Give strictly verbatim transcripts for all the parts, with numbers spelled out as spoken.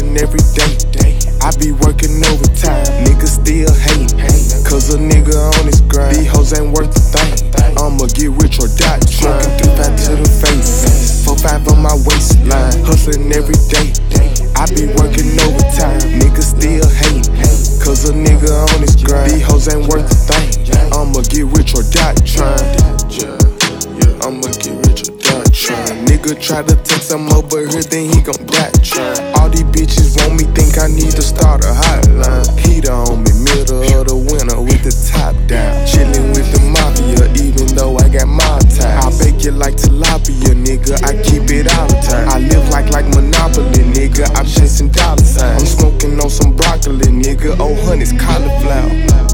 hustling every day. I be working overtime, niggas still hating, cause a nigga on his grind. These hoes ain't worth a thing. I'ma get rich or die trying. Three five to the face, four five on my waistline. Hustling every day. I be working overtime, niggas still hating, cause a nigga on his grind. These hoes ain't worth a thing. I'ma get rich or die trying. I'ma get rich or die trying. Nigga try to take some over here, then he gon' die trying. All these bitches want me, think I need to start a hotline. Heater on me, middle of the winter with the top down. Chillin' with the mafia, even though I got my time. I bake it like tilapia, nigga, I keep it all the time. I live like like Monopoly, nigga, I'm chasing dollar signs. I'm smoking on some broccoli, nigga, oh honey's cauliflower.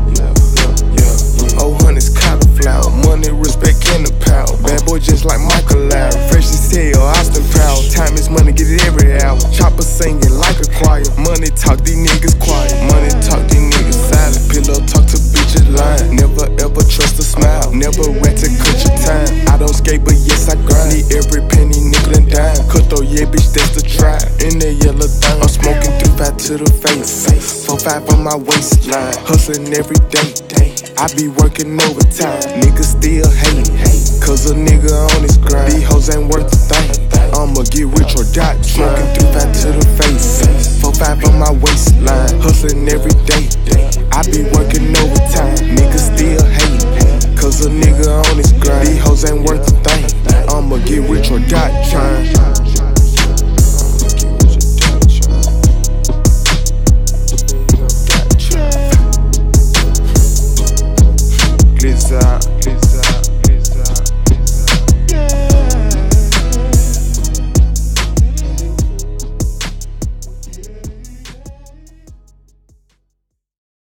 Oh honey's cauliflower, money, respect, and the power. Bad boy just like Michael Larry, fresh as hell, Austin Powers. Time is money, get it every hour. Chopper singing like a choir. Money talk, these niggas quiet. Money talk, these niggas silent. Pillow talk to bitches lying. Never ever trust a smile. Never rat to cut your time. I don't skate, but yes I grind. Need every penny, nickel and dime. Cut though, yeah, bitch, that's the try. In that yellow thing, I'm smoking three five to the face, four five on my waistline. Hustling every day. I be working overtime, niggas still hating, cause a nigga on his grind. These hoes ain't worth a thing. I'ma get rich or die trying. Three five to the face, four five on my waistline. Hustling every day. I be working overtime, niggas still hating, cause a nigga on his grind. These hoes ain't worth a thing. I'ma get rich or die trying.